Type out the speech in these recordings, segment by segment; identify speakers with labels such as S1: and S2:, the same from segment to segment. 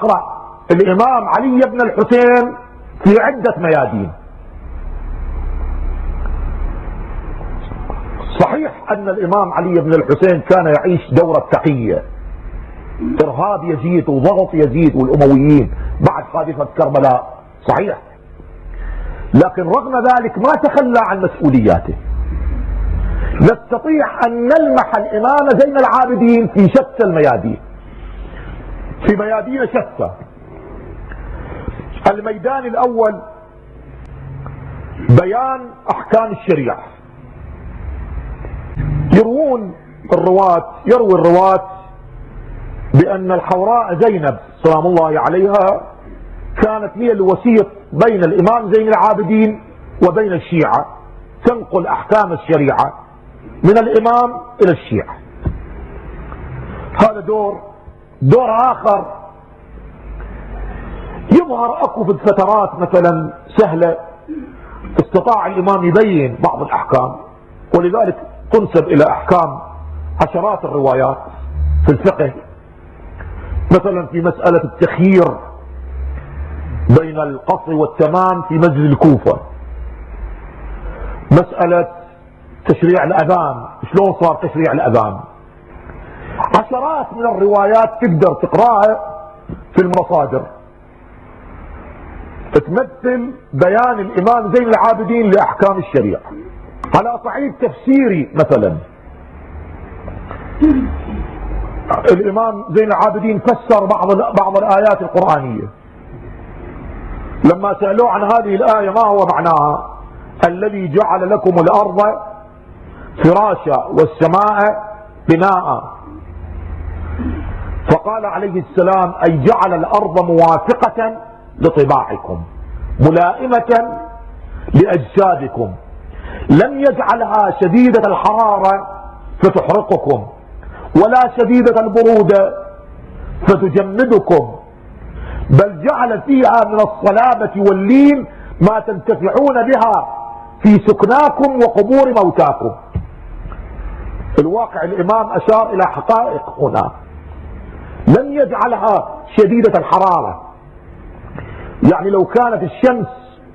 S1: نقرأ الإمام علي بن الحسين في عدة ميادين. صحيح أن الإمام علي بن الحسين كان يعيش دورة تقية، إرهاب يزيد وضغط يزيد والأمويين بعد حادثة كربلاء، صحيح، لكن رغم ذلك ما تخلى عن مسؤولياته. نستطيع أن نلمح الإمام زين العابدين في شتى الميادين، في ميادين شتى. الميدان الأول بيان أحكام الشريعة. يروي الرواة بأن الحوراء زينب سلام الله عليها كانت هي الوسيط بين الإمام زين العابدين وبين الشيعة، تنقل أحكام الشريعة من الإمام إلى الشيعة. هذا دور آخر. يظهر أكو في الفترات مثلا سهلة استطاع الإمام يبين بعض الأحكام، ولذلك تنسب إلى أحكام عشرات الروايات في الفقه، مثلا في مسألة التخيير بين القصر والتمام في مسجد الكوفة، مسألة تشريع الأذان، شلون صار تشريع الأذان. عشرات من الروايات تقدر تقراها في المصادر تمثل بيان الإمام زين العابدين لأحكام الشريعة. على صعيد تفسيري مثلا الإمام زين العابدين فسر بعض الآيات القرآنية. لما سألوه عن هذه الآية ما هو معناها، الذي جعل لكم الأرض فراشا والسماء بناء، فقال عليه السلام أي جعل الأرض موافقة لطباعكم ملائمة لأجسادكم، لم يجعلها شديدة الحرارة فتحرقكم ولا شديدة البرودة فتجمدكم، بل جعل فيها من الصلابة واللين ما تنتفعون بها في سكناكم وقبور موتاكم. الواقع الإمام أشار إلى حقائق هنا، لم يجعلها شديدة الحرارة. يعني لو كانت الشمس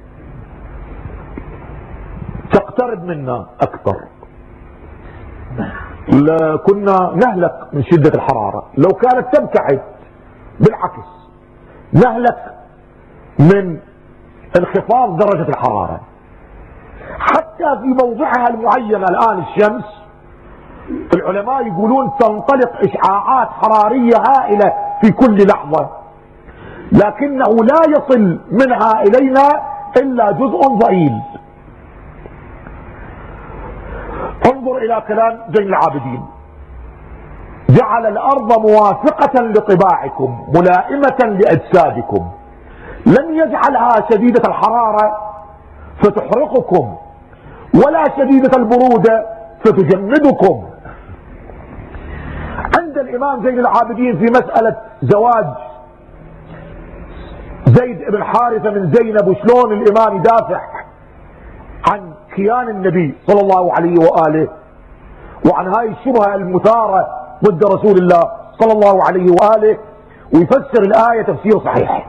S1: تقترب منا أكثر كنا نهلك من شدة الحرارة، لو كانت تبتعد بالعكس نهلك من انخفاض درجة الحرارة. حتى في موضعها المعين الآن الشمس العلماء يقولون تنطلق إشعاعات حرارية هائلة في كل لحظة، لكنه لا يصل منها إلينا إلا جزء ضئيل. انظر إلى كلام زين العابدين، جعل الأرض موافقة لطباعكم ملائمة لأجسادكم، لم يجعلها شديدة الحرارة فتحرقكم ولا شديدة البرودة فتجمدكم. عند الإمام زين العابدين في مسألة زواج زيد بن حارثة من زينب وشلون الإمام يدافع عن كيان النبي صلى الله عليه وآله وعن هاي الشبهة المثارة ضد رسول الله صلى الله عليه وآله، ويفسر الآية تفسير صحيح.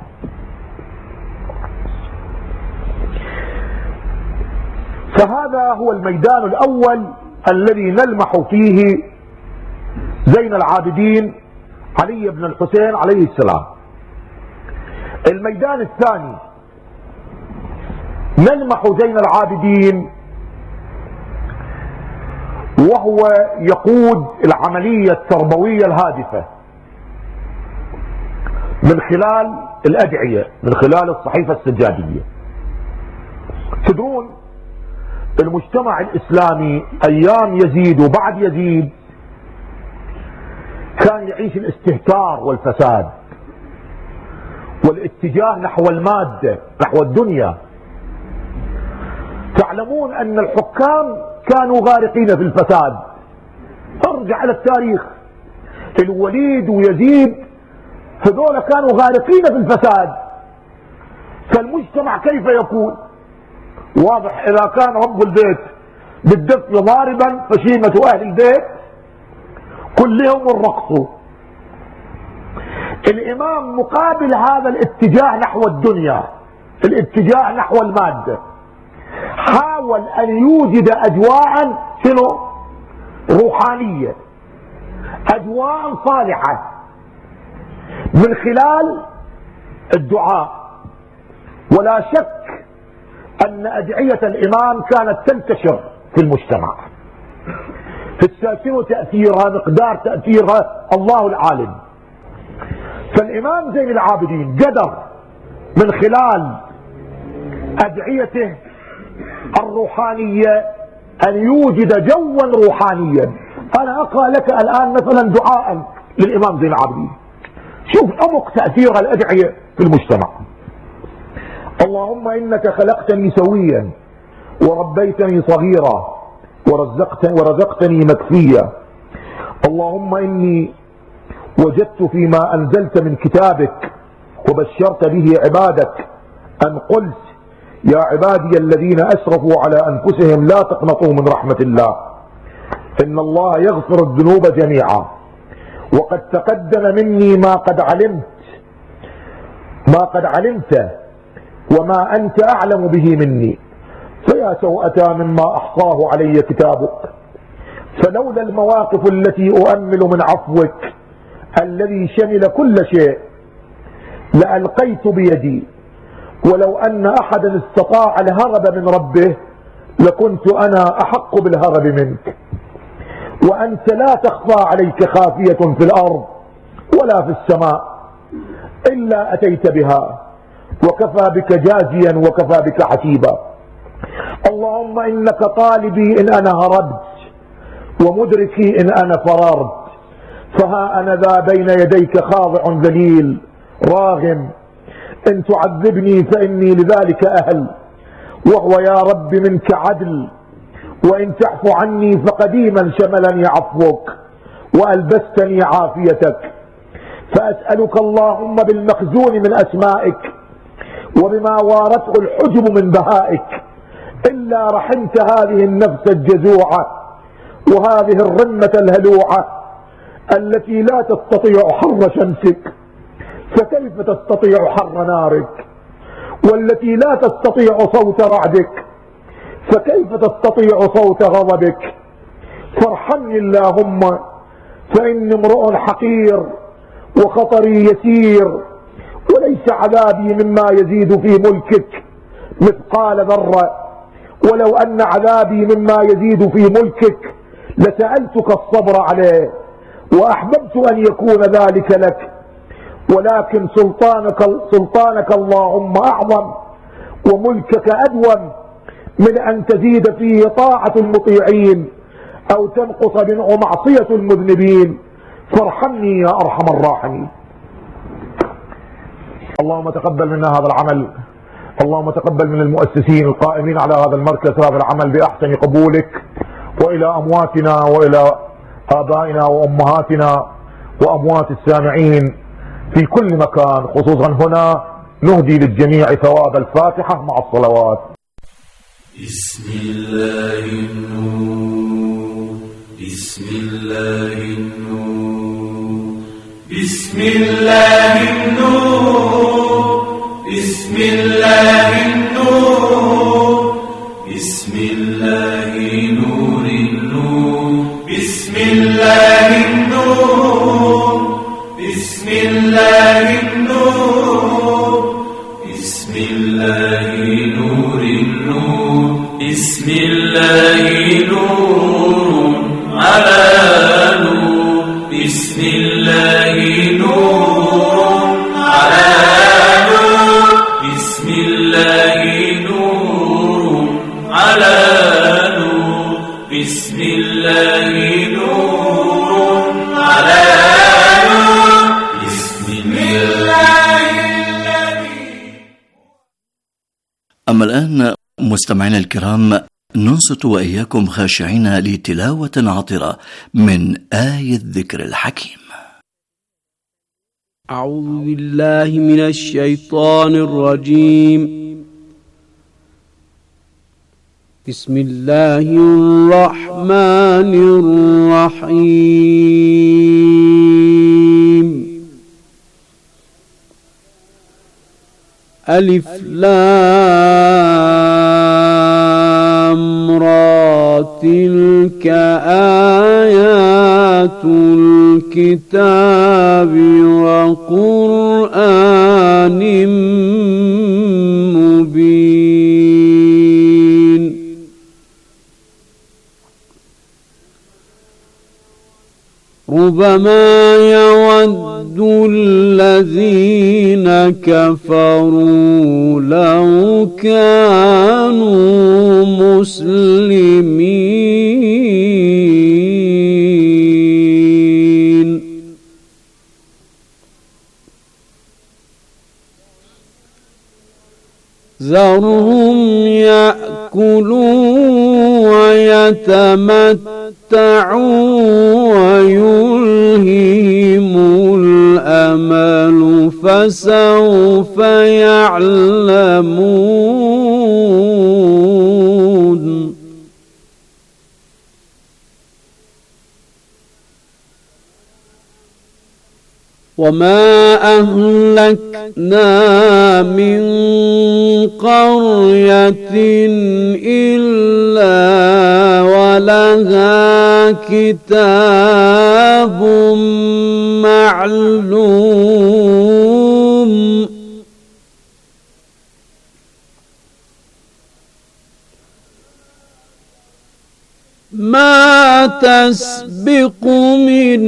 S1: فهذا هو الميدان الأول الذي نلمح فيه زين العابدين علي بن الحسين عليه السلام. الميدان الثاني نلمح زين العابدين وهو يقود العملية التربوية الهادفة من خلال الأدعية، من خلال الصحيفة السجادية. تدرون المجتمع الإسلامي أيام يزيد وبعد يزيد كان يعيش الاستهتار والفساد والاتجاه نحو المادة، نحو الدنيا. تعلمون أن الحكام كانوا غارقين في الفساد. ارجع إلى التاريخ، الوليد ويزيد هذول كانوا غارقين في الفساد. فالمجتمع كيف يكون؟ واضح إذا كان رب البيت بالدف ضاربا فشيمة أهل البيت كلهم الرقص. الإمام مقابل هذا الاتجاه نحو الدنيا، الاتجاه نحو المادة، حاول أن يوجد أجواء شنو؟ روحانية، أجواء صالحة من خلال الدعاء. ولا شك أن أدعية الإمام كانت تنتشر في المجتمع، شنو تأثيرها؟ مقدار تأثيرها الله العالم. فالإمام زين العابدين قدر من خلال أدعيته الروحانية أن يوجد جوا روحانيا. أنا أقرأ لك الآن مثلا دعاء للإمام زين العابدين، شوف عمق تأثير الأدعية في المجتمع. اللهم إنك خلقتني سويا وربيتني صغيرا ورزقتني مكفيا. اللهم إني وجدت فيما أنزلت من كتابك وبشرت به عبادك أن قلت يا عبادي الذين أسرفوا على أنفسهم لا تقنطوا من رحمة الله إن الله يغفر الذنوب جميعا وقد تقدم مني ما قد علمت وما أنت أعلم به مني فيا سوءة مما أحصاه علي كتابك. فلولا المواقف التي أؤمل من عفوك الذي شمل كل شيء لألقيت بيدي، ولو أن أحدا استطاع الهرب من ربه لكنت أنا أحق بالهرب منك. وأنت لا تخفى عليك خافية في الأرض ولا في السماء إلا أتيت بها وكفى بك جازيا وكفى بك حسيبا. اللهم إنك طالبي إن أنا هربت ومدركي إن أنا فررت، فها أنا ذا بين يديك خاضع ذليل راغم، إن تعذبني فإني لذلك أهل، وهو يا رب منك عدل، وإن تعفو عني فقديما شملني عفوك وألبستني عافيتك. فأسألك اللهم بالمخزون من أسمائك وبما وارته الحجب من بهائك إلا رحمت هذه النفس الجزوعة وهذه الرمة الهلوعة التي لا تستطيع حر شمسك فكيف تستطيع حر نارك، والتي لا تستطيع صوت رعدك فكيف تستطيع صوت غضبك. فارحمني اللهم فإني امرؤ حقير وخطري يسير، وليس عذابي مما يزيد في ملكك مثقال ذرة، ولو أن عذابي مما يزيد في ملكك لسألتك الصبر عليه وأحببت أن يكون ذلك لك، ولكن سلطانك اللهم أعظم وملكك أدوم من أن تزيد فيه طاعة المطيعين أو تنقص منه معصية المذنبين، فارحمني يا أرحم الراحمين. اللهم تقبل منا هذا العمل، اللهم تقبل من المؤسسين القائمين على هذا المركز هذا العمل بأحسن قبولك، وإلى أمواتنا وإلى آبائنا وأمهاتنا وأموات السامعين في كل مكان، خصوصا هنا نهدي للجميع ثواب الفاتحة مع الصلوات.
S2: بسم الله النور بسم الله النور بسم الله النور بسم الله النور بسم الله نور النور بسم الله النور بسم الله النور بسم الله نور النور بسم الله نور على نور بسم الله نور على نور بسم الله نور على نور بسم الله نور على نور بسم الله الذي.
S3: أما الآن مستمعينا الكرام ننصت وإياكم خاشعين لتلاوة عطرة من آية الذكر الحكيم.
S4: أعوذ بالله من الشيطان الرجيم. بسم الله الرحمن الرحيم. ألف لام را تلك آيات الكتاب وقرآن مبين ربما يود الذين كفروا لو كانوا مسلمين ذرهم يأكلوا ويتمتعوا ويلههم الأمل فسوف يعلمون وما أهلكنا من قرية إلا ولها كتاب معلوم ما تسبق من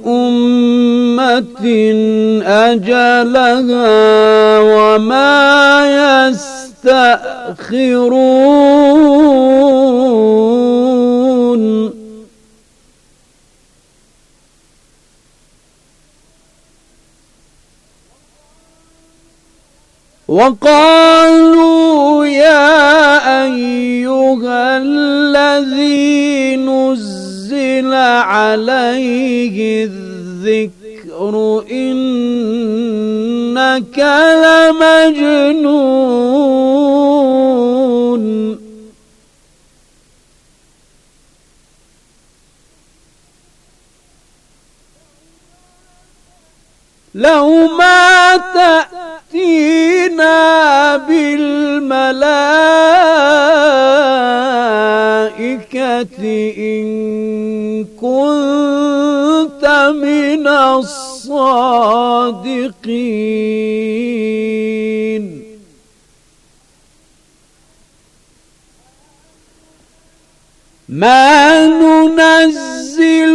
S4: أمة أجلها وما يستأخرون وقالوا يا أيها الذي نزل عليه الذكر إنك لمجنون لو ما تأتينا بالملائكة إن كنت من الصادقين ما ننزل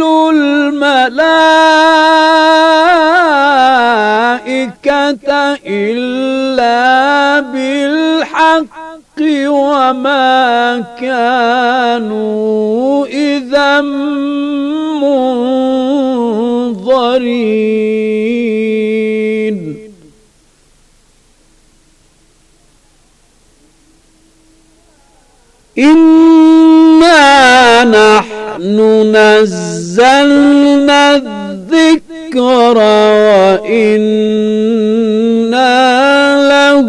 S4: الملائكة إلا بالحق وما كانوا إذا منظرين إنا نحن نزلنا الذكر وإنا له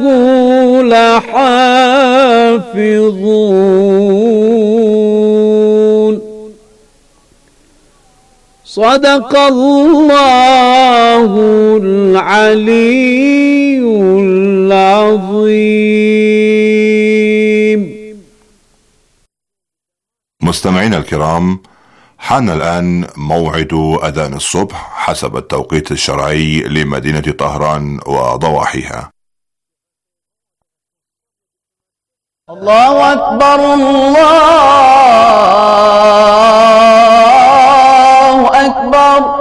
S4: لحافظون صدق الله العلي العظيم.
S5: مستمعينا الكرام، حان الآن موعد أذان الصبح حسب التوقيت الشرعي لمدينة طهران وضواحيها.
S6: الله أكبر الله أكبر.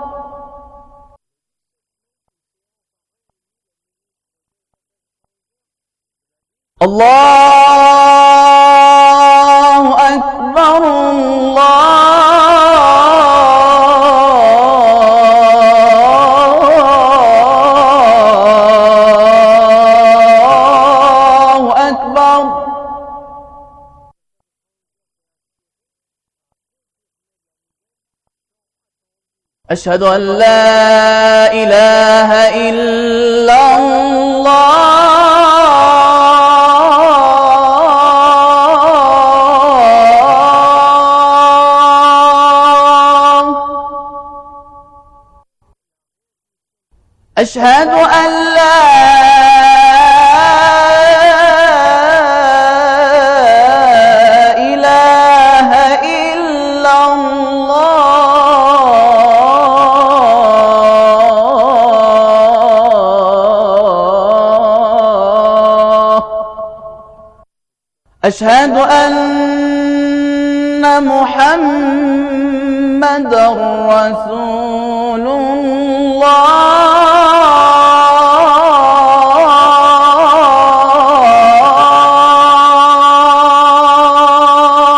S6: الله أكبر الله أكبر. أشهد أن لا إله إلا الله. أشهد أن لا أشهد أن محمد رسول الله.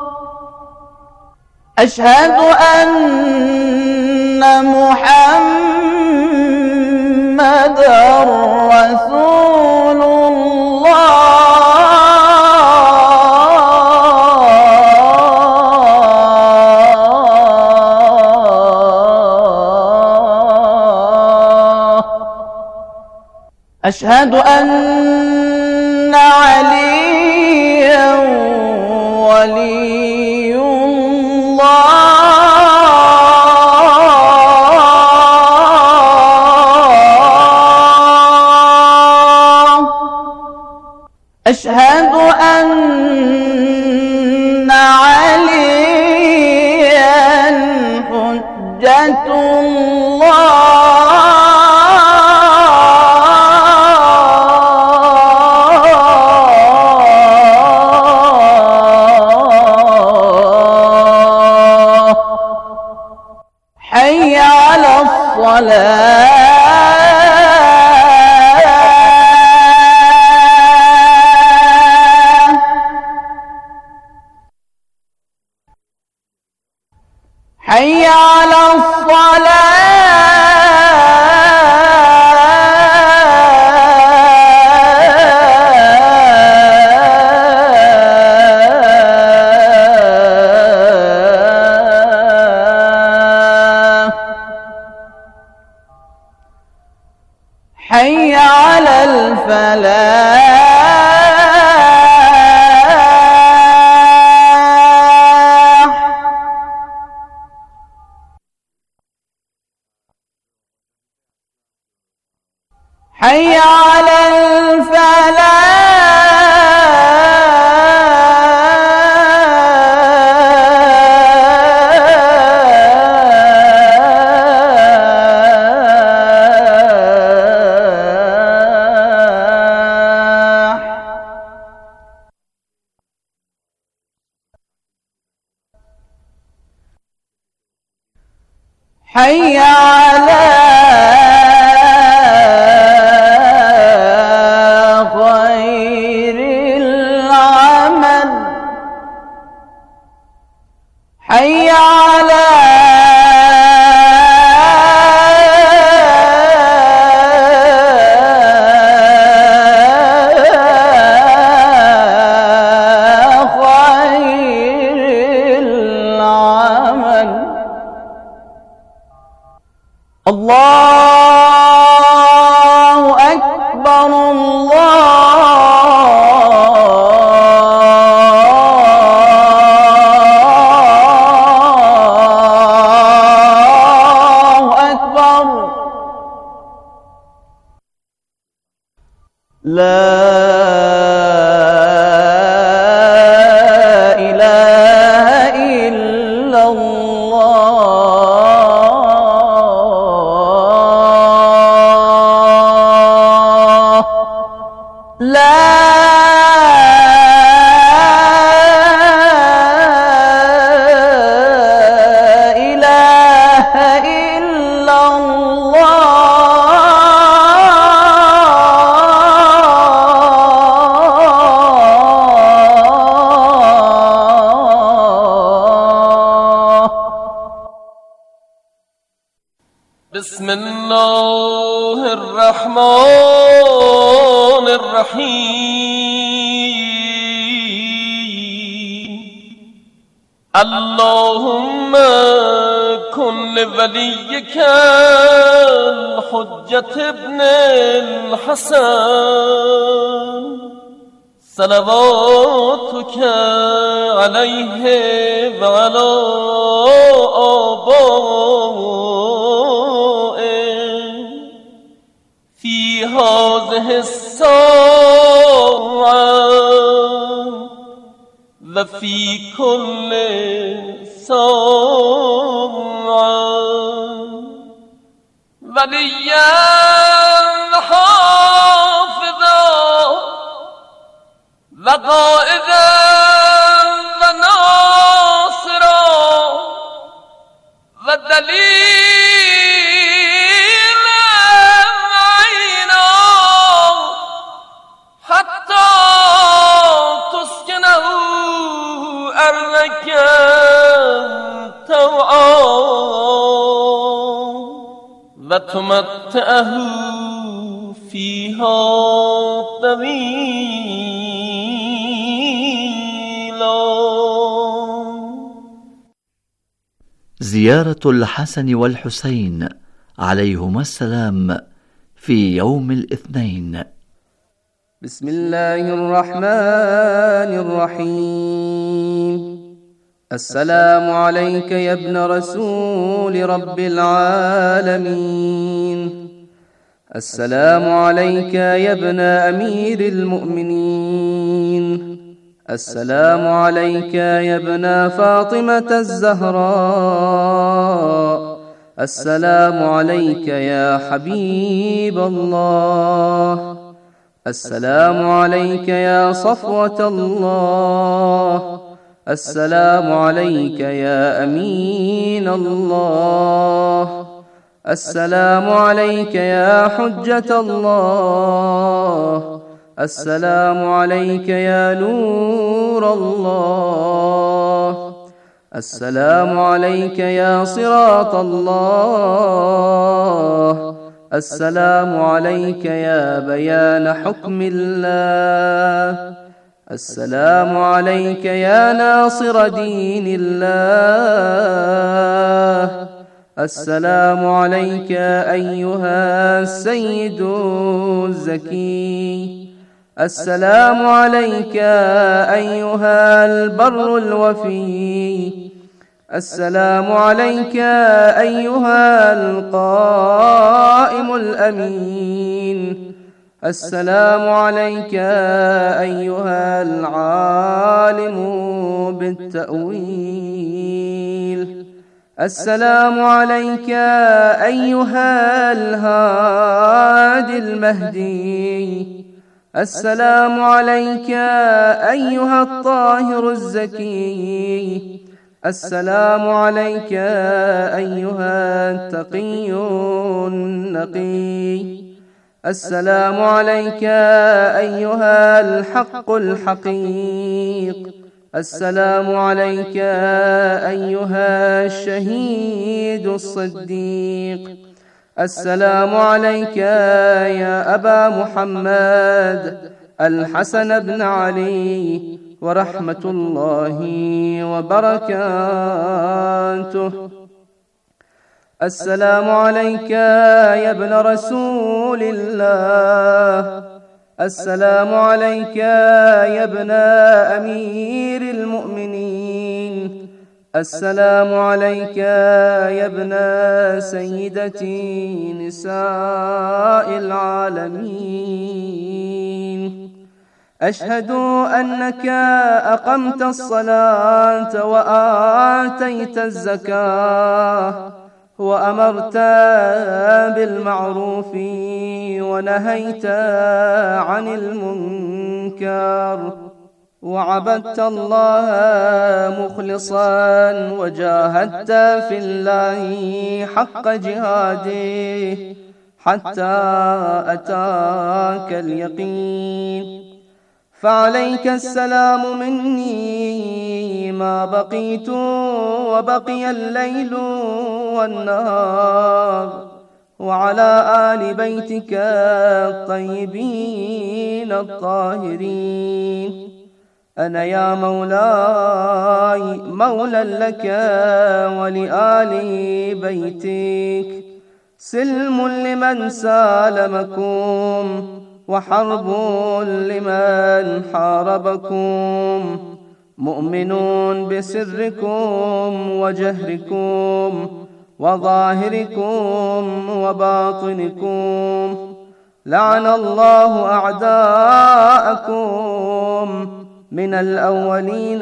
S6: أشهد أن محمد رسول الله. أشهد أن عليا ولي الله. أشهد أن عليا حجة الله. حي على الصلاة. حي على الصلاة. حي على الفلاح. حي على الفلاح. حي على خير العمل. حي على خير العمل. الله أكبر الله أكبر. لا إله إلا الله. لا إله إلا الله.
S7: بسم الله الرحمن الرحيم. اللهم كن لوليك الحجة ابن الحسن صلواتك عليه وعلى آبائه في هذه الساعة وفي كل ساعة وليا حافظا وقائدا نتمتعه فيها طويلا.
S3: زيارة الحسن والحسين عليهما السلام في يوم الاثنين.
S8: بسم الله الرحمن الرحيم. السلام عليك يا ابن رسول رب العالمين. السلام عليك يا ابن أمير المؤمنين. السلام عليك يا ابن فاطمة الزهراء. السلام عليك يا حبيب الله. السلام عليك يا صفوة الله. السلام عليك يا أمين الله. السلام عليك يا حجة الله. السلام عليك يا نور الله. السلام عليك يا صراط الله. السلام عليك يا بيان حكم الله. السلام عليك يا ناصر دين الله. السلام عليك أيها السيد الزكي. السلام عليك أيها البر الوفي. السلام عليك أيها القائم الأمين. السلام عليك أيها العالم بالتأويل. السلام عليك أيها الهادي المهدي. السلام عليك أيها الطاهر الزكي. السلام عليك أيها التقي النقي. السلام عليك أيها الحق الحقيق. السلام عليك أيها الشهيد الصديق. السلام عليك يا أبا محمد الحسن بن علي ورحمة الله وبركاته. السلام عليك يا ابن رسول الله. السلام عليك يا ابن أمير المؤمنين. السلام عليك يا ابن سيدتي نساء العالمين. أشهد أنك أقمت الصلاة وآتيت الزكاة وأمرت بالمعروف ونهيت عن المنكر وعبدت الله مخلصا وجاهدت في الله حق جهاده حتى أتاك اليقين. فعليك السلام مني ما بقيت وبقي الليل والنهار، وعلى آل بيتك الطيبين الطاهرين. أنا يا مولاي مولى لك ولآل بيتك، سلم لمن سالمكم وحرب لمن حاربكم، مؤمن بسركم وجهركم وظاهركم وباطنكم. لعن الله أعداءكم من الأولين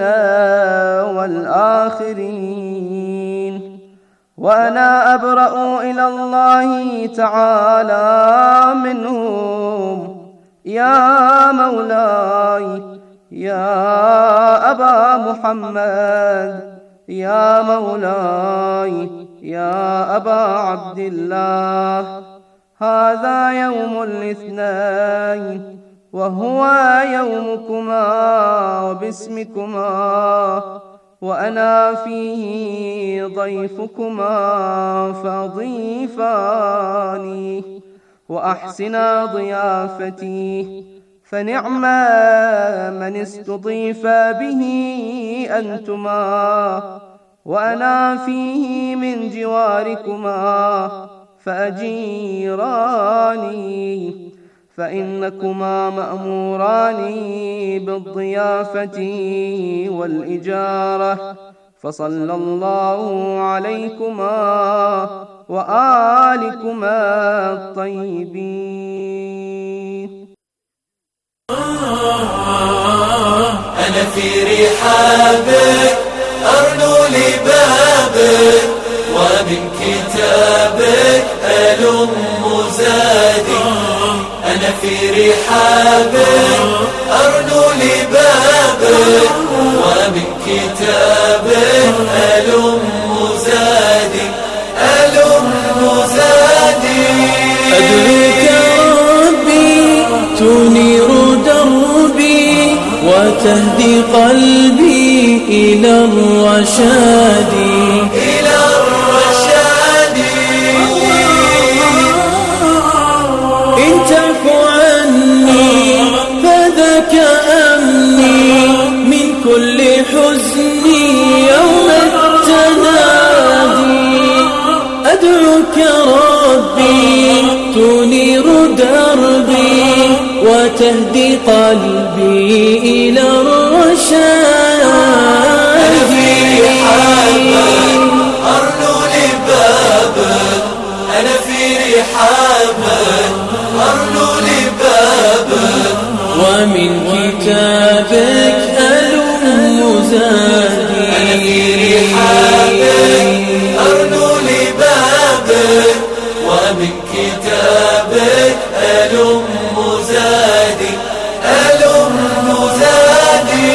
S8: والآخرين. وأنا أبرأ إلى الله تعالى منهم. يا مولاي يا أبا محمد، يا مولاي يا أبا عبد الله، هذا يوم الاثنين وهو يومكما وباسمكما وأنا فيه ضيفكما فضيفاني وأحسنا ضيافتي، فنعم من استضيف به أنتما، وأنا فيه من جواركما فأجيراني، فإنكما مأموران بالضيافة والإجارة، فصلى الله عليكما وآلكما الطيبين.
S2: أنا في رحابك أرنو لبابك، ومن كتابك ألم زادي. أنا في رحابك أرنو لبابك، ومن كتابك ألم زادي ألم زادي.
S9: أدعوك ربي تنير دربي وتهدي قلبي إلى الرشاد
S2: إلى الرشاد.
S9: إن تعف عني فذاك أمني من كل حزن يوم التنادي. أدعوك ربي تنير دربي وتهدي قلبي إلى الرشاد.
S2: أنا في رحابك أرنو لبابك، أنا في رحابك أرنو لبابك،
S9: ومن كتابك ألم زادي.
S2: أنا في رحابك أرنو لبابك، ومن كتابك ألم زادي ألم زادي.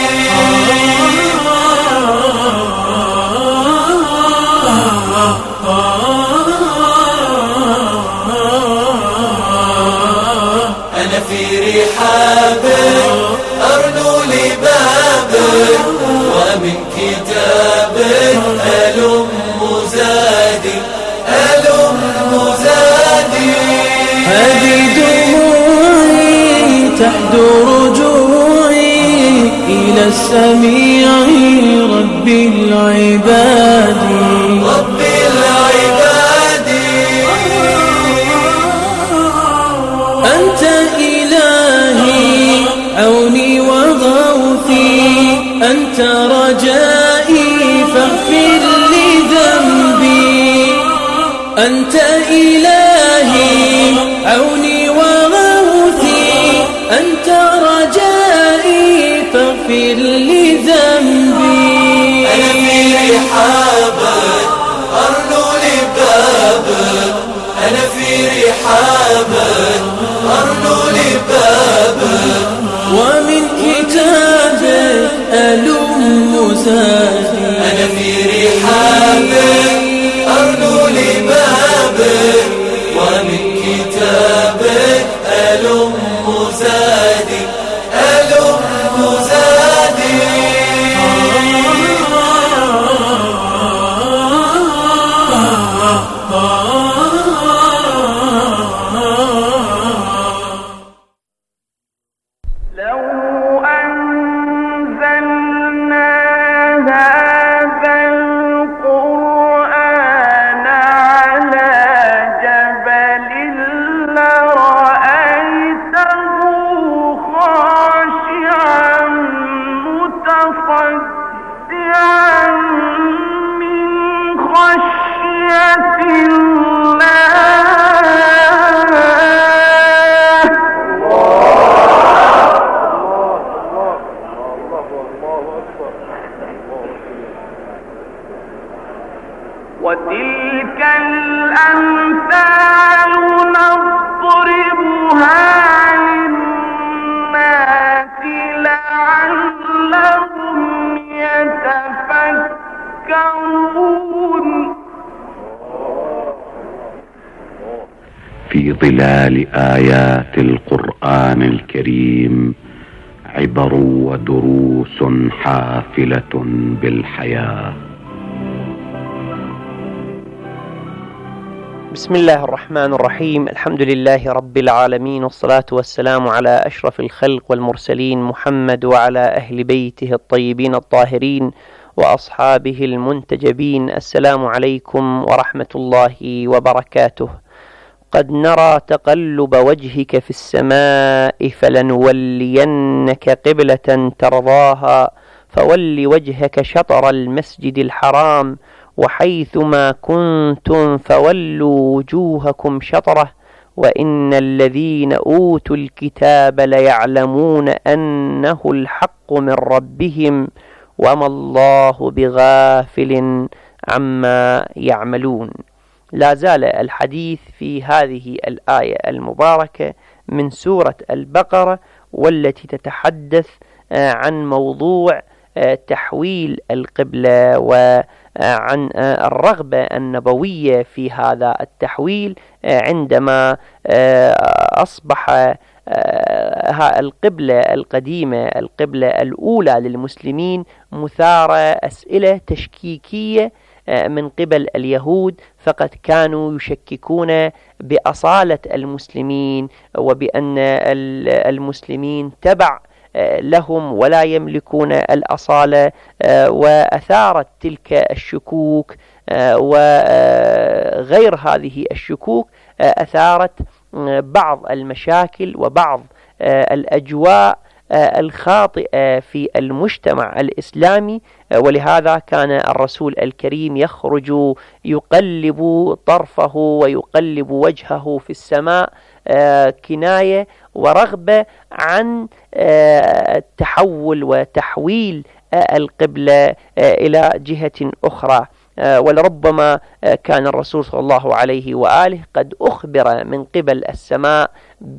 S2: أنا في رحابك أرنو لبابك، ومن كتابك ألم زادي ألم زادي.
S9: هذه دموعي تحدو رجوعي إلى السميع رب العباد
S2: رب العباد.
S9: أنت إلهي عوني وغوثي، أنت رجائي فاغفر لي ذنبي. أنت إلهي عوني وغوثي، أنت رجائي فاغفر لي ذنبي.
S2: أنا في رحابك أرنو لبابك، أنا في رحابك أرنو لبابك،
S9: ومن كتابك ألم زادي.
S2: أنا في رحابك أرنو لبابك، ومن كتابك ألم زادي ألم زادي.
S10: وتلك الأمثال نضربها للناس لعلهم يتفكرون.
S11: في ظلال آيات القرآن الكريم عبر ودروس حافلة بالحياة.
S12: بسم الله الرحمن الرحيم. الحمد لله رب العالمين، والصلاة والسلام على أشرف الخلق والمرسلين محمد وعلى أهل بيته الطيبين الطاهرين وأصحابه المنتجبين. السلام عليكم ورحمة الله وبركاته. قد نرى تقلب وجهك في السماء فلنولينك قبلة ترضاها فول وجهك شطر المسجد الحرام وحيثما كنتم فولوا وجوهكم شطره وإن الذين أوتوا الكتاب ليعلمون أنه الحق من ربهم وما الله بغافل عما يعملون. لا زال الحديث في هذه الآية المباركة من سورة البقرة، والتي تتحدث عن موضوع تحويل القبلة وعن الرغبة النبوية في هذا التحويل، عندما أصبح القبلة القديمة القبلة الأولى للمسلمين مثار أسئلة تشكيكية من قبل اليهود، فقد كانوا يشككون بأصالة المسلمين وبأن المسلمين تبع لهم ولا يملكون الأصالة، وأثارت تلك الشكوك وغير هذه الشكوك أثارت بعض المشاكل وبعض الأجواء الخاطئة في المجتمع الإسلامي. ولهذا كان الرسول الكريم يخرج يقلب طرفه ويقلب وجهه في السماء كناية ورغبة عن التحول وتحويل القبلة إلى جهة أخرى. ولربما كان الرسول صلى الله عليه وآله قد أخبر من قبل السماء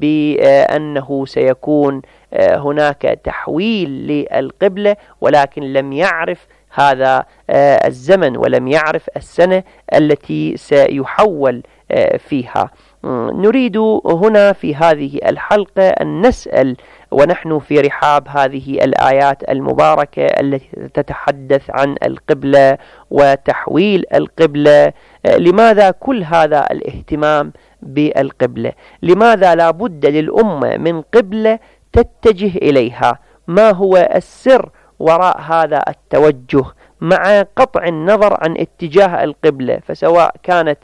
S12: بأنه سيكون هناك تحويل للقبلة، ولكن لم يعرف هذا الزمن ولم يعرف السنة التي سيحول فيها. نريد هنا في هذه الحلقة أن نسأل ونحن في رحاب هذه الآيات المباركة التي تتحدث عن القبلة وتحويل القبلة، لماذا كل هذا الاهتمام بالقبلة؟ لماذا لا بد للأمة من قبلة تتجه إليها؟ ما هو السر وراء هذا التوجه مع قطع النظر عن اتجاه القبلة، فسواء كانت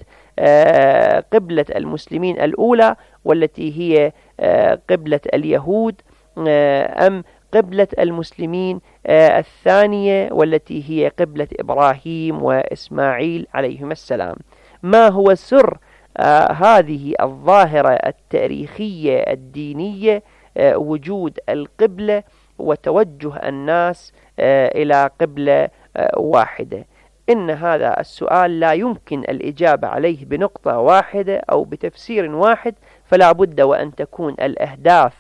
S12: قبلة المسلمين الأولى والتي هي قبلة اليهود أم قبلة المسلمين الثانية والتي هي قبلة إبراهيم وإسماعيل عليهما السلام؟ ما هو سر هذه الظاهرة التاريخية الدينية وجود القبلة وتوجه الناس إلى قبلة واحدة؟ إن هذا السؤال لا يمكن الإجابة عليه بنقطة واحدة أو بتفسير واحد، فلا بد وأن تكون الأهداف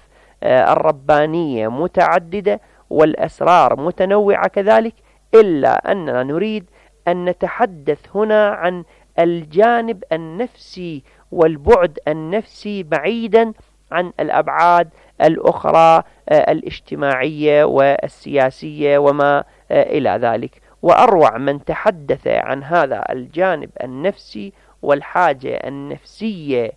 S12: الربانية متعددة والأسرار متنوعة كذلك، إلا أننا نريد أن نتحدث هنا عن الجانب النفسي والبعد النفسي بعيدا عن الأبعاد الأخرى الاجتماعية والسياسية وما إلى ذلك. وأروع من تحدث عن هذا الجانب النفسي والحاجة النفسية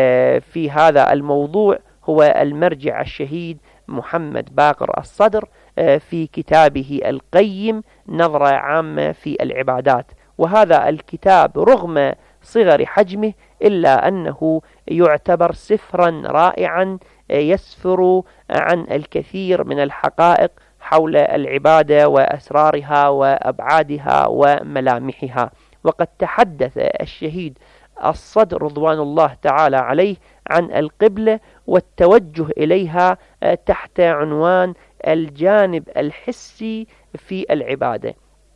S12: في هذا الموضوع هو المرجع الشهيد محمد باقر الصدر في كتابه القيم نظرة عامة في العبادات. وهذا الكتاب رغم صغر حجمه إلا أنه يعتبر سفرا رائعا يسفر عن الكثير من الحقائق حول العبادة وأسرارها وأبعادها وملامحها. وقد تحدث الشهيد الصدر رضوان الله تعالى عليه عن القبلة والتوجه إليها تحت عنوان الجانب الحسي في العبادة،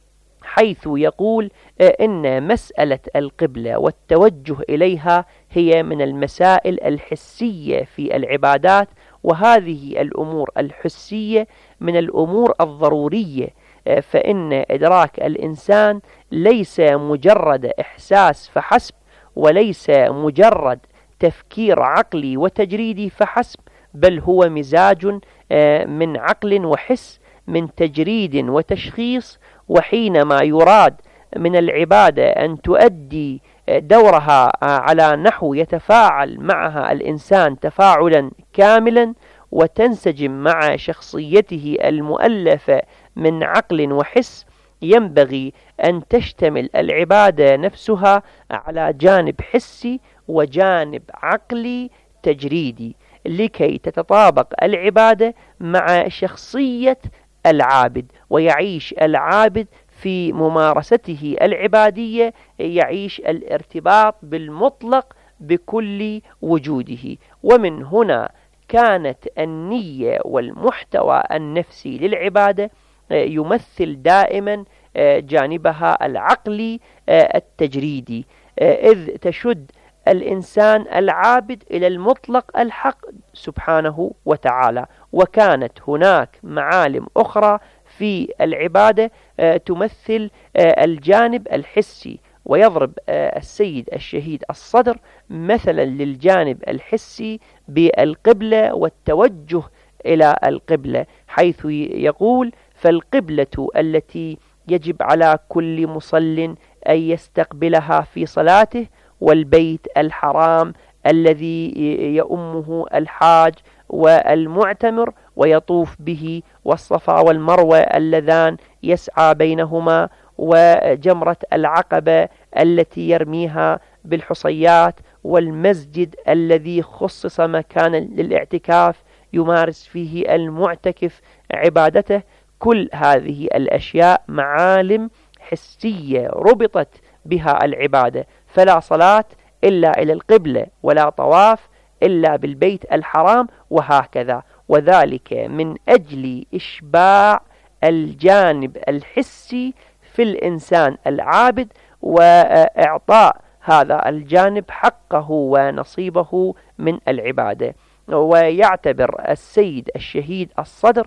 S12: حيث يقول إن مسألة القبلة والتوجه إليها هي من المسائل الحسية في العبادات، وهذه الأمور الحسية من الأمور الضرورية، فإن إدراك الإنسان ليس مجرد إحساس فحسب وليس مجرد تفكير عقلي وتجريدي فحسب، بل هو مزاج من عقل وحس، من تجريد وتشخيص. وحينما يراد من العبادة أن تؤدي دورها على نحو يتفاعل معها الإنسان تفاعلا كاملا وتنسجم مع شخصيته المؤلفة من عقل وحس، ينبغي أن تشتمل العبادة نفسها على جانب حسي وجانب عقلي تجريدي، لكي تتطابق العبادة مع شخصية العابد، ويعيش العابد في ممارسته العبادية يعيش الارتباط بالمطلق بكل وجوده. ومن هنا كانت النية والمحتوى النفسي للعبادة يمثل دائما جانبها العقلي التجريدي، إذ تشد الإنسان العابد إلى المطلق الحق سبحانه وتعالى. وكانت هناك معالم أخرى في العبادة تمثل الجانب الحسي، ويضرب السيد الشهيد الصدر مثلا للجانب الحسي بالقبلة والتوجه إلى القبلة، حيث يقول: فالقبلة التي يجب على كل مصل أن يستقبلها في صلاته، والبيت الحرام الذي يؤمه الحاج والمعتمر ويطوف به، والصفا والمروة اللذان يسعى بينهما، وجمرة العقبة التي يرميها بالحصيات، والمسجد الذي خصص مكانا للاعتكاف يمارس فيه المعتكف عبادته. كل هذه الأشياء معالم حسية ربطت بها العبادة، فلا صلاة إلا إلى القبلة، ولا طواف إلا بالبيت الحرام، وهكذا. وذلك من أجل إشباع الجانب الحسي في الإنسان العابد، وإعطاء هذا الجانب حقه ونصيبه من العبادة. ويعتبر السيد الشهيد الصدر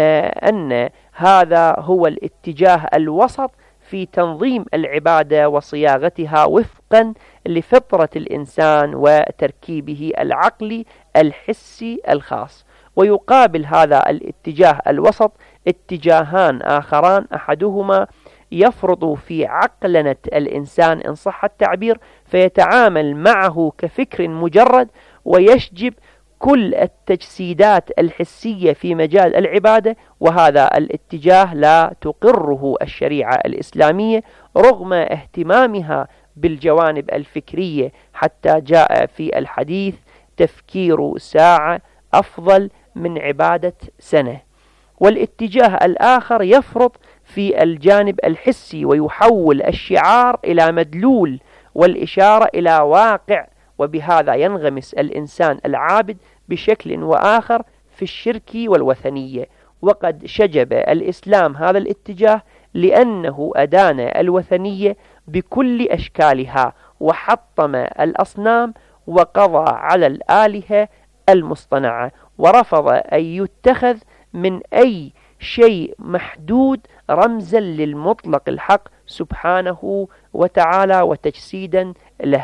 S12: أن هذا هو الاتجاه الوسط في تنظيم العبادة وصياغتها وفقا لفطرة الإنسان وتركيبه العقلي الحسي الخاص. ويقابل هذا الاتجاه الوسط اتجاهان آخران، أحدهما يفرض في عقلنة الإنسان إن صح التعبير، فيتعامل معه كفكر مجرد ويشجب كل التجسيدات الحسية في مجال العبادة، وهذا الاتجاه لا تقره الشريعة الإسلامية رغم اهتمامها بالجوانب الفكرية، حتى جاء في الحديث: تفكير ساعة أفضل من عبادة سنة. والاتجاه الآخر يفرض في الجانب الحسي ويحول الشعار إلى مدلول والإشارة إلى واقع، وبهذا ينغمس الإنسان العابد بشكل وآخر في الشرك والوثنية. وقد شجب الإسلام هذا الاتجاه لأنه أدان الوثنية بكل أشكالها، وحطم الأصنام، وقضى على الآلهة المصطنعة، ورفض أن يتخذ من أي شيء محدود رمزا للمطلق الحق سبحانه وتعالى وتجسيدا له،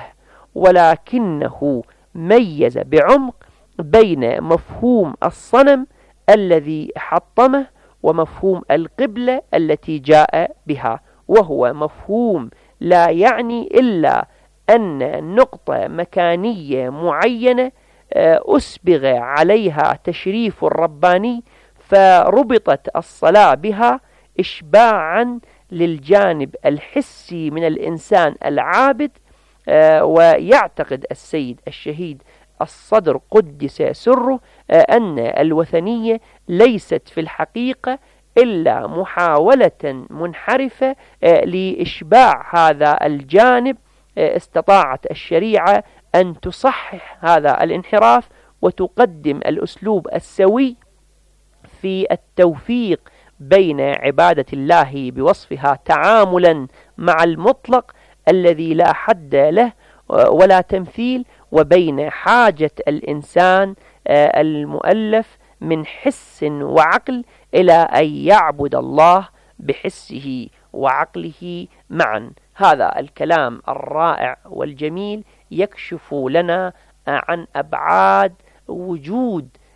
S12: ولكنه ميز بعمق بين مفهوم الصنم الذي حطمه ومفهوم القبلة التي جاء بها، وهو مفهوم لا يعني إلا أن نقطة مكانية معينة أسبغ عليها تشريف رباني، فربطت الصلاة بها إشباعا للجانب الحسي من الإنسان العابد. ويعتقد السيد الشهيد الصدر قدس سره أن الوثنية ليست في الحقيقة إلا محاولة منحرفة لإشباع هذا الجانب. استطاعت الشريعة أن تصحح هذا الانحراف وتقدم الأسلوب السوي في التوفيق بين عبادة الله بوصفها تعاملا مع المطلق الذي لا حد له ولا تمثيل، وبين حاجة الإنسان المؤلف من حس وعقل إلى أن يعبد الله بحسه وعقله معا. هذا الكلام الرائع والجميل يكشف لنا عن أبعاد وجود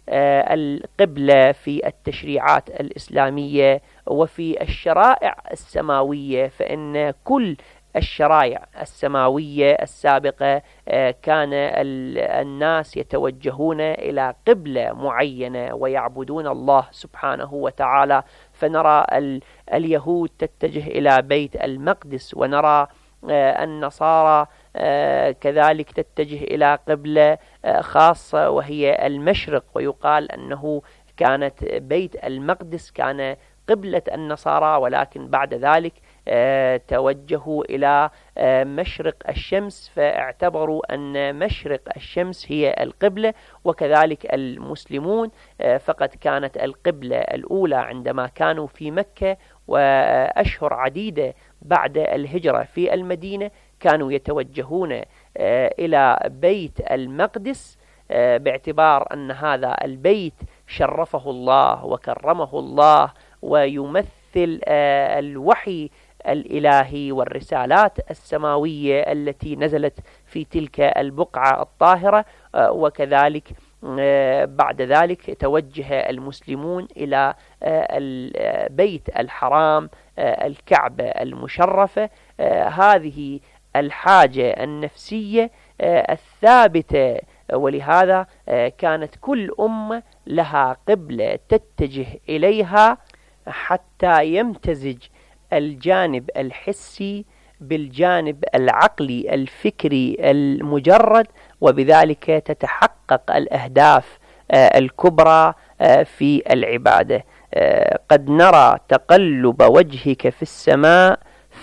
S12: القبلة في التشريعات الإسلامية وفي الشرائع السماوية، فإن كل الشرائع السماوية السابقة كان الناس يتوجهون إلى قبلة معينة ويعبدون الله سبحانه وتعالى. فنرى اليهود تتجه إلى بيت المقدس، ونرى النصارى كذلك تتجه إلى قبلة خاصة وهي المشرق، ويقال أنه كانت بيت المقدس كان قبلة النصارى، ولكن بعد ذلك توجهوا إلى مشرق الشمس، فاعتبروا أن مشرق الشمس هي القبلة. وكذلك المسلمون فقد كانت القبلة الأولى عندما كانوا في مكة، وأشهر عديدة بعد الهجرة في المدينة كانوا يتوجهون إلى بيت المقدس، باعتبار أن هذا البيت شرفه الله وكرمه الله، ويمثل الوحي الإلهي والرسالات السماوية التي نزلت في تلك البقعة الطاهرة. وكذلك بعد ذلك توجه المسلمون إلى البيت الحرام، الكعبة المشرفة. هذه الحاجة النفسية الثابتة، ولهذا كانت كل أمة لها قبلة تتجه إليها حتى يمتزج الجانب الحسي بالجانب العقلي الفكري المجرد، وبذلك تتحقق الأهداف الكبرى في العبادة. قد نرى تقلب وجهك في السماء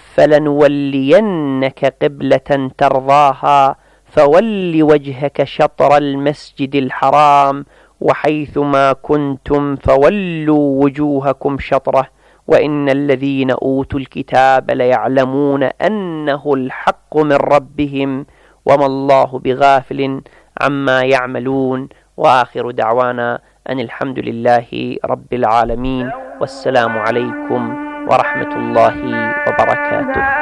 S12: فلنولينك قبلة ترضاها فول وجهك شطر المسجد الحرام وحيثما كنتم فولوا وجوهكم شطره وإن الذين أوتوا الكتاب ليعلمون أنه الحق من ربهم وما الله بغافل عما يعملون. وآخر دعوانا أن الحمد لله رب العالمين، والسلام عليكم ورحمة الله وبركاته.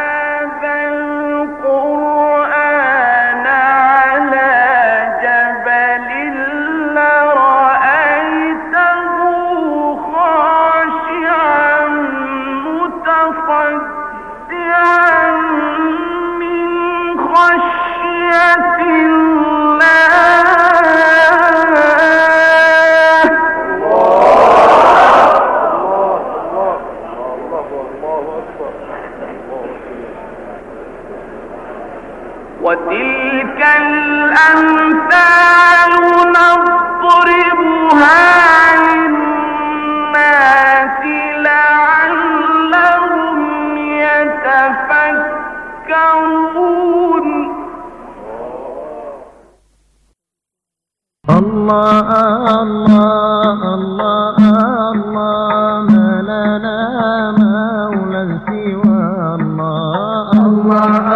S10: وتلك الأمثال نضربها للناس لعلهم يتفكرون.
S13: الله الله الله الله ما لنا مولى سوى الله. الله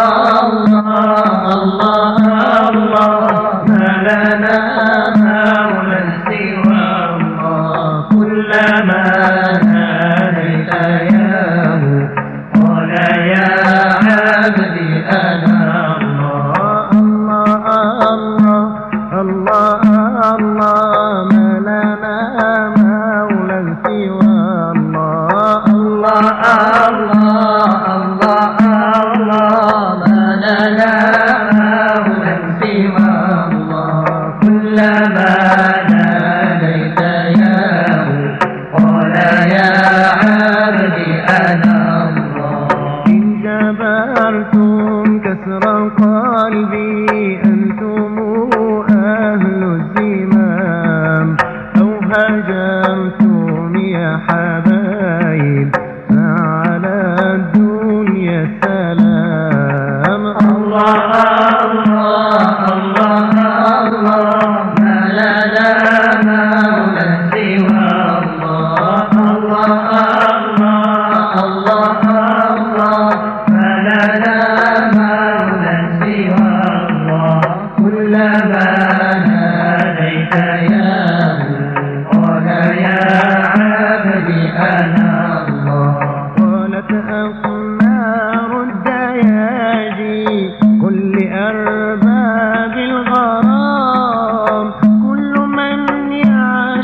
S13: الله الله ما لنا مولى سوى الله. كلما ناديت ياه قال يا عبدي أنا الله. الله الله الله ما لنا مولى سوى الله. الله الله الله الله ما لنا مولى سوى الله. كلما ناديت ياه قال يا عبدي أنا الله. إن جبرتم كسر قلبي أنتم أهل الزمام أو هجرتم يا حبايب فعلى الدنيا السلام. الله الله الله الله ما لنا مولى سوى الله. الله الله الله الله ما لنا مولى سوى الله. كلما ناديت ياه قال يا عبدي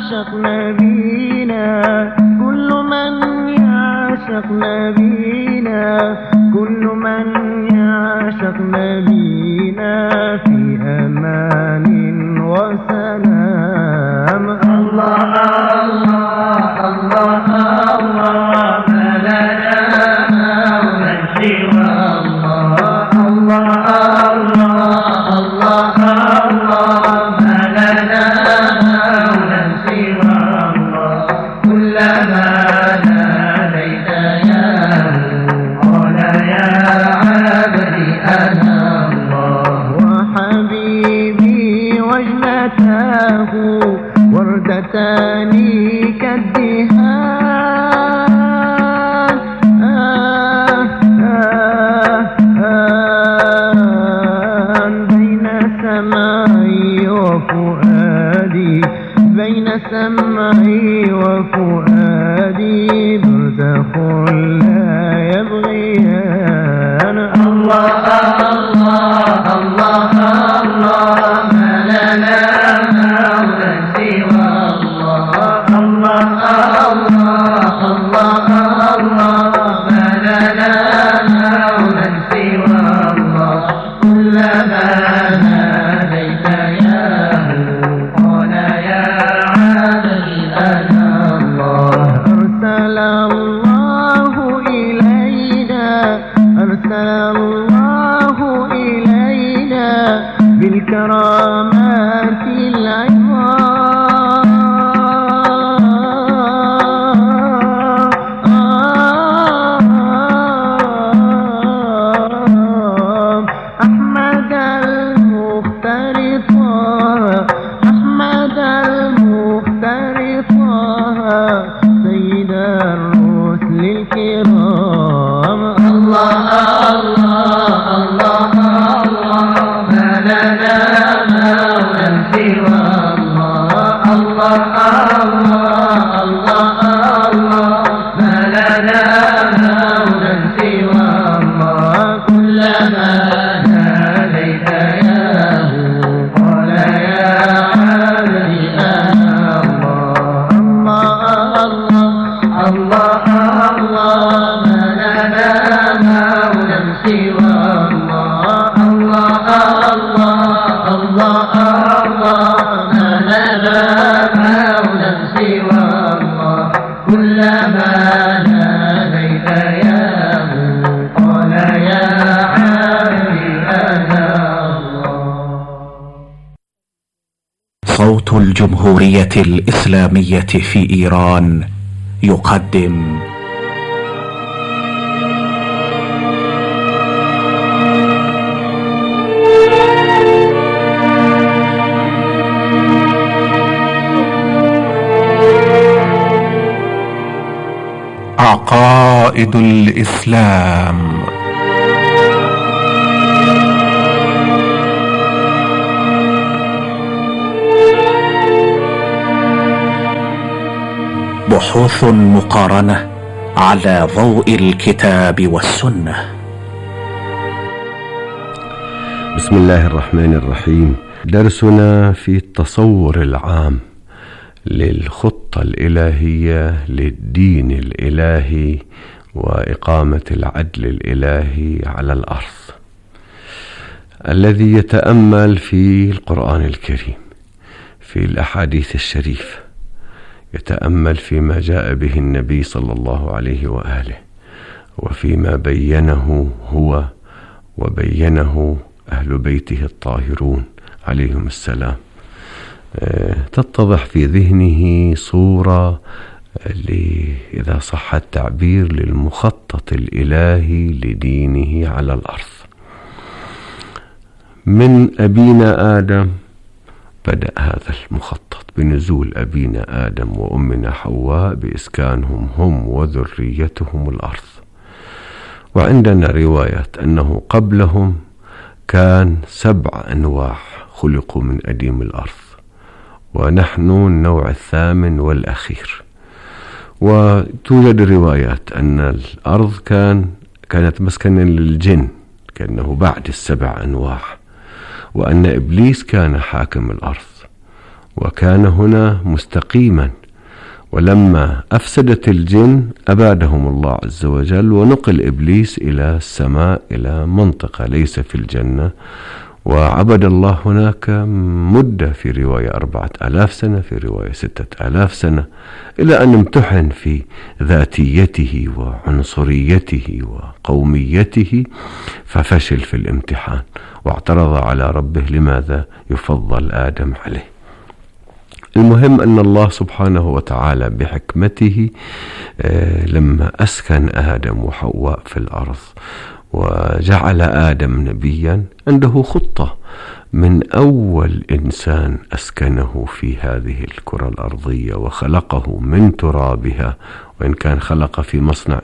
S13: يعشق نبينا كل من يعشق نبينا كل من يعشق نبينا في أمان وسلام. الله الله الله الله ما لنا من سوى الله. الله الله الله الله ما لنا من سوى الله. كلما ناديت يا قال يا عبدي أنا الله. وحبيبي وجنته وردتان كالدهان بين سمعي وفؤادي بين سمعي وفؤادي برزخ لا يبغيان. الله الله الله الله ما لنا مولى سوى الله. الله الله الله الله ما لنا مولى سوى الله. كلما ناديت ياه قال يا عبدي أنا الله. أرسل الله إلينا أرسل الله إلينا بالكرامات العظام. أحمد المختار طه أحمد المختار طه سيد الرسل الكرام. الله الله الله الله ما لنا مولى سوى الله. الله الله الله الله ما لنا مولى سوى الله. كلما ناديت ياه قال يا عبدي أنا الله. الله الله الله ما لنا مولى سوى الله. الله الله الله الله ما لنا مولى سوى الله. كلما ناديت ياه قال يا عبدي أنا الله.
S14: صوت الجمهورية الإسلامية في إيران يقدم عقائد الإسلام. بحوث مقارنة على ضوء الكتاب والسنة.
S15: بسم الله الرحمن الرحيم. درسنا في التصور العام للخطة الإلهية للدين الإلهي وإقامة العدل الإلهي على الأرض، الذي يتأمل في القرآن الكريم، في الأحاديث الشريفة، يتأمل فيما جاء به النبي صلى الله عليه وآله، وفيما بينه هو وبينه أهل بيته الطاهرون عليهم السلام. تتضح في ذهنه صورة إذا صح التعبير للمخطط الإلهي لدينه على الأرض. من أبينا آدم بدأ هذا المخطط بنزول أبينا آدم وأمنا حواء بإسكانهم هم وذريتهم الأرض. وعندنا روايات أنه قبلهم كان 7 أنواع خلقوا من أديم الأرض، ونحن النوع 8 والأخير. وتوجد روايات أن الأرض كانت مسكنا للجن كأنه بعد 7 أنواع، وأن إبليس كان حاكم الأرض، وكان هنا مستقيما، ولما أفسدت الجن أبادهم الله عز وجل ونقل إبليس إلى السماء، إلى منطقة ليس في الجنة، وعبد الله هناك مدة، في رواية 4000 سنة، في رواية 6000 سنة، إلى أن امتحن في ذاتيته وعنصريته وقوميته ففشل في الامتحان واعترض على ربه لماذا يفضل آدم عليه. المهم أن الله سبحانه وتعالى بحكمته لما أسكن آدم وحواء في الأرض وجعل آدم نبيا عنده خطة من أول إنسان أسكنه في هذه الكرة الأرضية وخلقه من ترابها، وإن كان خلق في مصنع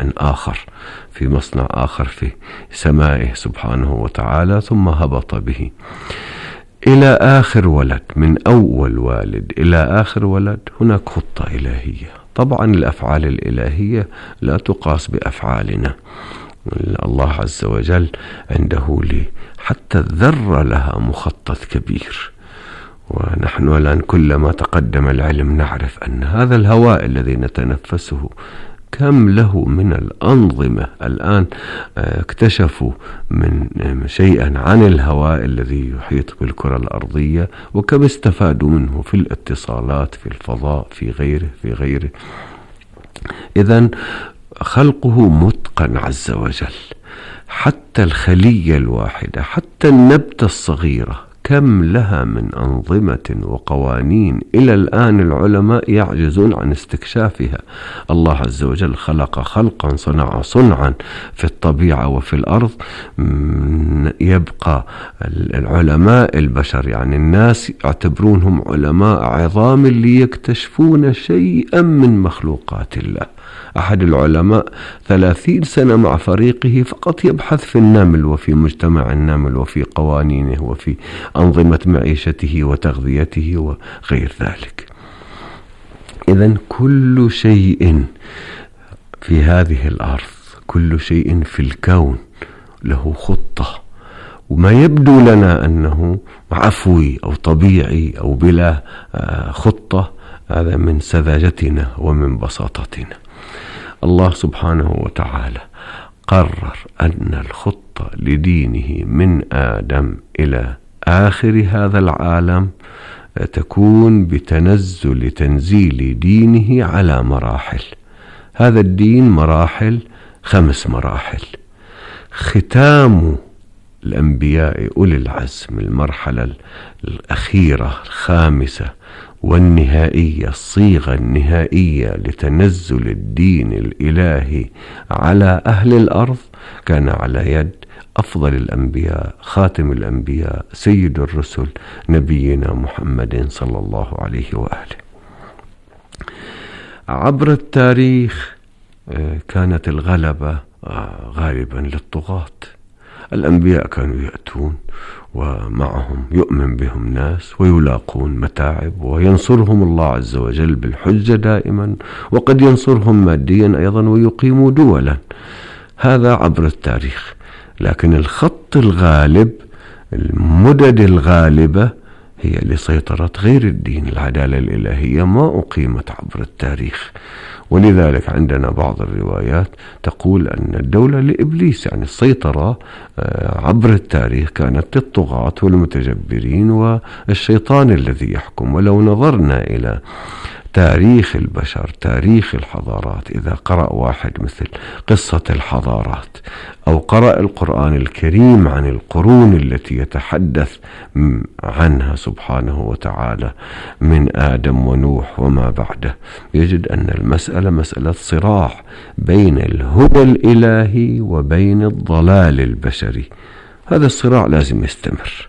S15: آخر في سمائه سبحانه وتعالى، ثم هبط به إلى آخر ولد، من أول والد إلى آخر ولد هناك خطة إلهية. طبعا الأفعال الإلهية لا تقاس بأفعالنا، الله عز وجل عنده حتى الذرة لها مخطط كبير، ونحن الآن كلما تقدم العلم نعرف أن هذا الهواء الذي نتنفسه كم له من الأنظمة. الآن اكتشفوا من شيئا عن الهواء الذي يحيط بالكرة الأرضية، وكم استفادوا منه في الاتصالات، في الفضاء، في غيره. إذن خلقه متقن عز وجل، حتى الخلية الواحدة، حتى النبتة الصغيرة كم لها من أنظمة وقوانين إلى الآن العلماء يعجزون عن استكشافها. الله عز وجل خلق خلقا، صنع صنعا في الطبيعة وفي الأرض. يبقى العلماء البشر، يعني الناس يعتبرونهم علماء عظام اللي يكتشفون شيئا من مخلوقات الله. أحد العلماء 30 سنة مع فريقه فقط يبحث في النمل وفي مجتمع النمل وفي قوانينه وفي أنظمة معيشته وتغذيته وغير ذلك. إذن كل شيء في هذه الأرض، كل شيء في الكون له خطة، وما يبدو لنا أنه عفوي أو طبيعي أو بلا خطة هذا من سذاجتنا ومن بساطتنا. الله سبحانه وتعالى قرر أن الخطة لدينه من آدم إلى آخر هذا العالم تكون تنزيل دينه على مراحل. هذا الدين مراحل، 5 مراحل. ختام الأنبياء أولي العزم، المرحلة الأخيرة الخامسة والنهائية، الصيغة النهائية لتنزل الدين الإلهي على أهل الأرض، كان على يد أفضل الأنبياء، خاتم الأنبياء، سيد الرسل، نبينا محمد صلى الله عليه وآله. عبر التاريخ كانت الغلبة غالبا للطغاة. الأنبياء كانوا يأتون ومعهم يؤمن بهم ناس ويلاقون متاعب، وينصرهم الله عز وجل بالحجة دائما، وقد ينصرهم ماديا أيضا ويقيموا دولا. هذا عبر التاريخ. لكن الخط الغالب، المدد الغالبة هي لسيطرة غير الدين. العدالة الإلهية ما أقيمت عبر التاريخ، ولذلك عندنا بعض الروايات تقول أن الدولة لإبليس، يعني السيطرة عبر التاريخ كانت للطغاة والمتجبرين والشيطان الذي يحكم. ولو نظرنا إلى تاريخ البشر، تاريخ الحضارات، إذا قرأ واحد مثل قصة الحضارات أو قرأ القرآن الكريم عن القرون التي يتحدث عنها سبحانه وتعالى من آدم ونوح وما بعده، يجد أن المسألة مسألة صراع بين الهدى الإلهي وبين الضلال البشري. هذا الصراع لازم يستمر.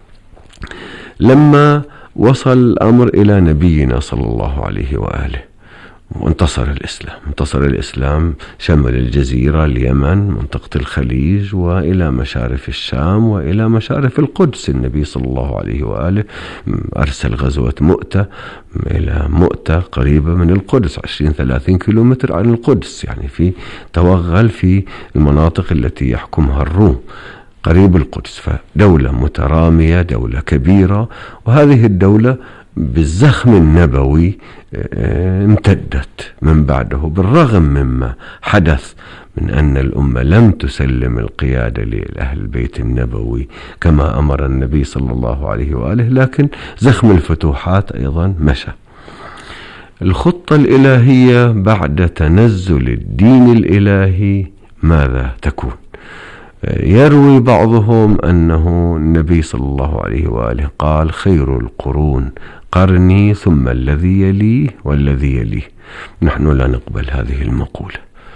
S15: لما وصل الأمر إلى نبينا صلى الله عليه وآله وانتصر الإسلام، شمل الجزيرة، اليمن، منطقة الخليج، وإلى مشارف الشام وإلى مشارف القدس. النبي صلى الله عليه وآله أرسل غزوة مؤتة إلى مؤتة قريبة من القدس، 20-30 كيلومتر عن القدس، يعني توغل في المناطق التي يحكمها الروم قريب القدس. فدولة مترامية، دولة كبيرة، وهذه الدولة بالزخم النبوي امتدت من بعده، بالرغم مما حدث من أن الأمة لم تسلم القيادة لأهل البيت النبوي كما أمر النبي صلى الله عليه وآله، لكن زخم الفتوحات أيضا مشى. الخطة الإلهية بعد تنزل الدين الإلهي ماذا تكون؟ يروي بعضهم أنه النبي صلى الله عليه وآله قال: خير القرون قرني ثم الذي يليه والذي يليه. نحن لا نقبل هذه المقولة.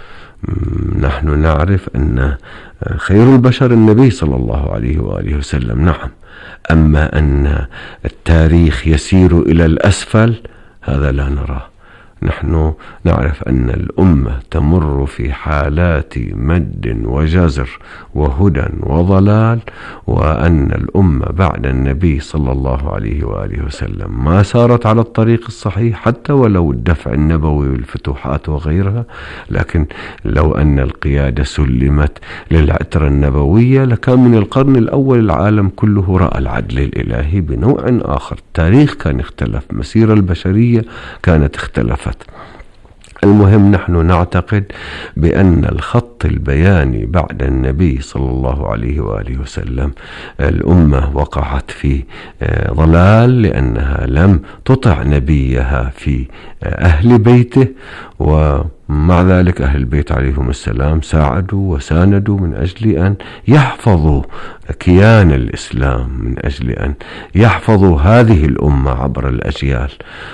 S15: نحن نعرف أن خير البشر النبي صلى الله عليه وآله وسلم، نعم، أما أن التاريخ يسير إلى الأسفل هذا لا نراه. نحن نعرف أن الأمة تمر في حالات مد وجزر وهدى وضلال، وأن الأمة بعد النبي صلى الله عليه وآله وسلم ما سارت على الطريق الصحيح، حتى ولو الدفع النبوي والفتوحات وغيرها. لكن لو أن القيادة سلمت للعترة النبوية لكان من القرن الأول العالم كله رأى العدل الإلهي بنوع آخر. التاريخ كان اختلف، مسيرة البشرية كانت اختلفت. المهم نحن نعتقد بأن الخط البياني بعد النبي صلى الله عليه وآله وسلم الأمة وقعت في ضلال لأنها لم تطع نبيها في أهل بيته، ومع ذلك أهل البيت عليهم السلام ساعدوا وساندوا من أجل أن يحفظوا كيان الإسلام، من أجل أن يحفظوا هذه الأمة عبر الأجيال.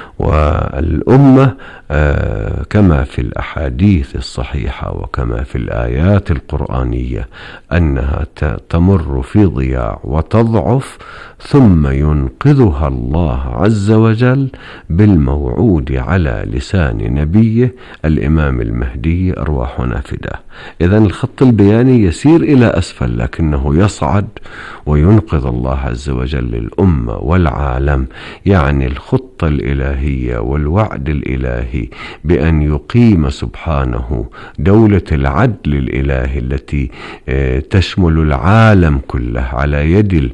S15: والأمة كما في الأحاديث الصحيحة وكما في الآيات القرآنية أنها تمر في ضياع وتضعف، ثم ينقذها الله عز وجل بالموعود على لسان نبيه الإمام المهدي أرواحنا فداه. إذن الخط البياني يسير إلى أسفل لكنه يصعد وينقذ الله عز وجل الأمة والعالم. يعني الخطة الإلهية والوعد الإلهي بأن يقيم سبحانه دولة العدل الإلهي التي تشمل العالم كله على يد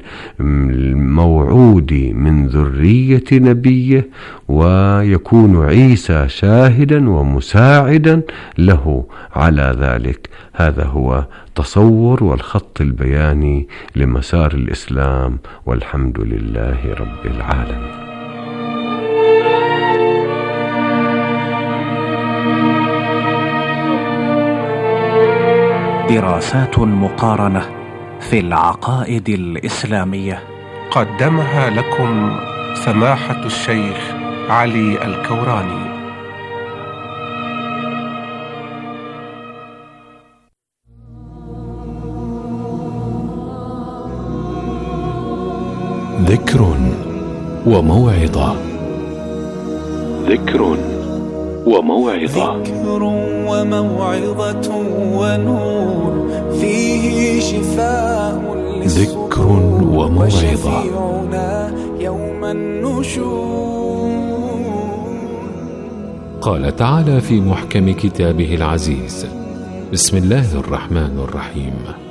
S15: الموعود من ذرية نبيه، ويكون عيسى شاهدا ومساعدا له على ذلك. هذا هو تصور والخط البياني لمسار الإسلام، والحمد لله رب العالمين.
S14: دراسات مقارنة في العقائد الإسلامية
S16: قدمها لكم سماحة الشيخ علي الكوراني.
S17: ذكر وموعظة. ذكر وموعظة.
S9: ذكر وموعظة ونور فيه شفاء
S17: ذكر وموعظة
S9: يوم النشور.
S17: قال تعالى في محكم كتابه العزيز: بسم الله الرحمن الرحيم: